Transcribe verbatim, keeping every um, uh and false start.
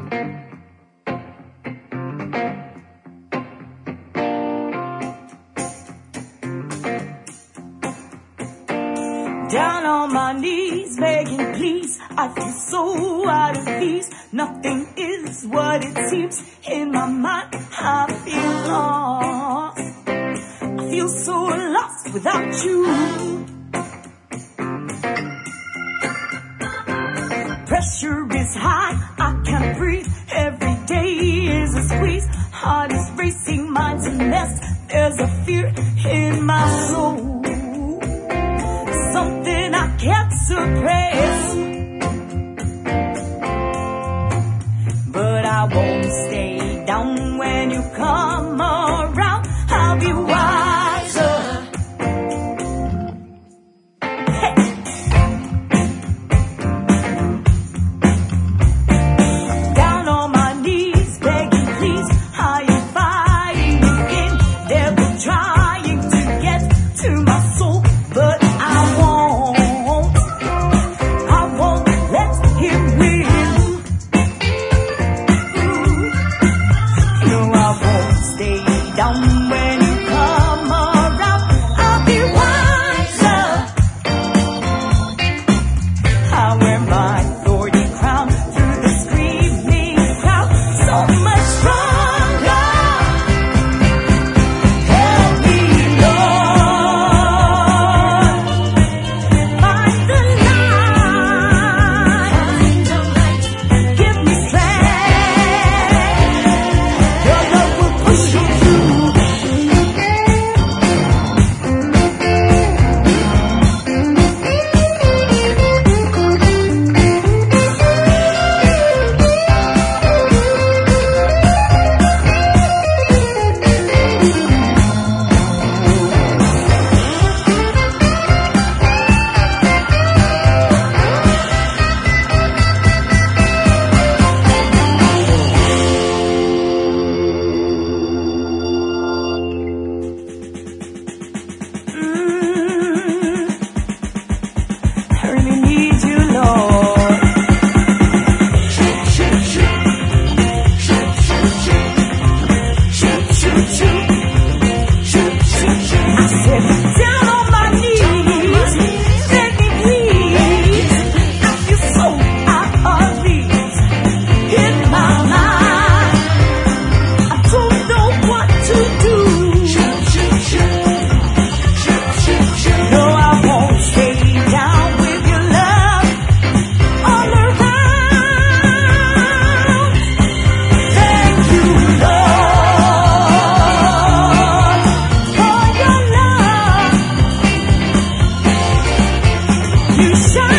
Down on my knees, begging please, I feel so out of peace. Nothing is what it seems. In my mind, I feel lost. I feel so lost without you. Pressure is high, I can't breathe. Every day is a squeeze. Heart is racing, mind's a mess. There's a fear in my soul, something I can't suppress. But I won't stay down when you come around. I'll be wiser. Hey. Down on my knees, begging please. I am fighting again. Devil trying to get to my soul, but I won't. I won't let him win. No, I won't stay down when you come around. I'll be wiser. I wear my thorny crown through the screaming crowd, so much stronger. Help me, Lord. Find the light. Give me strength. Your love will push you through. Mm, I really need you, Lord. Shoot, shoot, shoot. Shoot, shoot, shoot. Shoot, shoot, shoot. Shoot, shoot, shoot. I said, down on my knees, let me please. I feel so out of ease in my mind. I don't know what to do. Shoot, shoot, shoot. No, I won't stay down with your love all around. Thank you, Lord, for your love. You shine.